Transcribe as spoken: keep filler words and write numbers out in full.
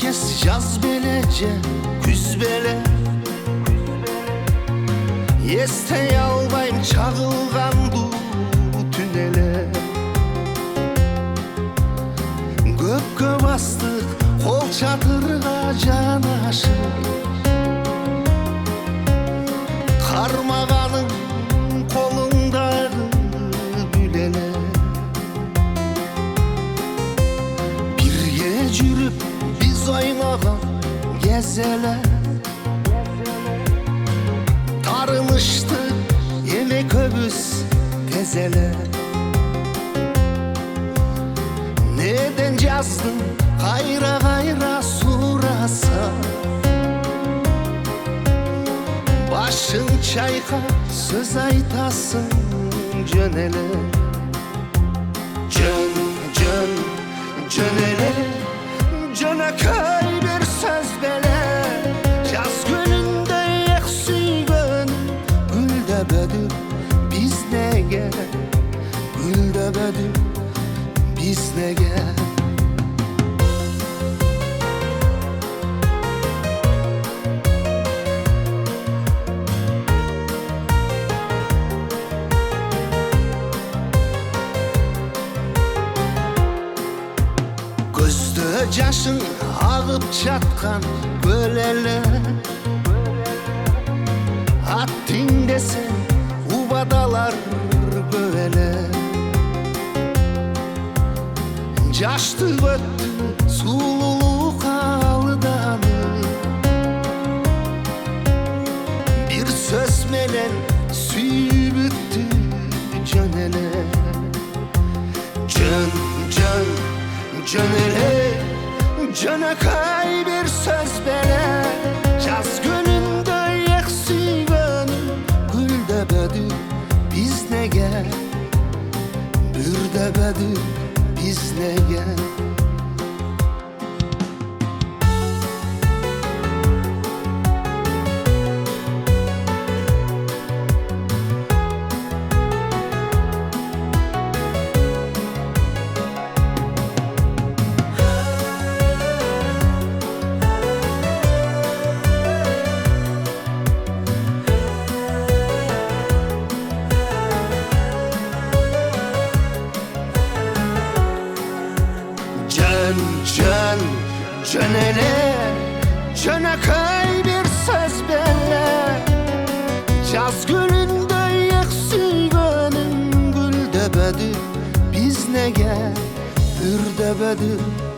emez yaz belece, küz bele. Естей албайм чагылгандуу түнеле. Көккө бастык кол чатырга жанашып, кармаганың колуңдагы гүл эле. Бирге жүрүп биз ойногон кез эле. Tarımıştık yemek öbüz tez ele. Neden yazdın gayra gayra surasa? Başın çayka söz aytasın cönele. Cön, cön, cönele. Cöne köy bir söz bele. Yaz gününde Güldebedim biz nege, güldebedim biz nege. Gözde yaşın ağıp çatkan göl ele. Attın desen ubadalar böyle. Yaştı öttü sululuk aldanı. Bir söz melen süyüp öttü cönele. Cön, cön, cönele. Cöne kay bir söz bele. Yaz gününde Güldebedim biz nege, bürdebedim biz nege. Cön, cönele, cöne köy bir söz belle. Yaz gülünde yeksüvenin güldebedim biz nege, bürdebedim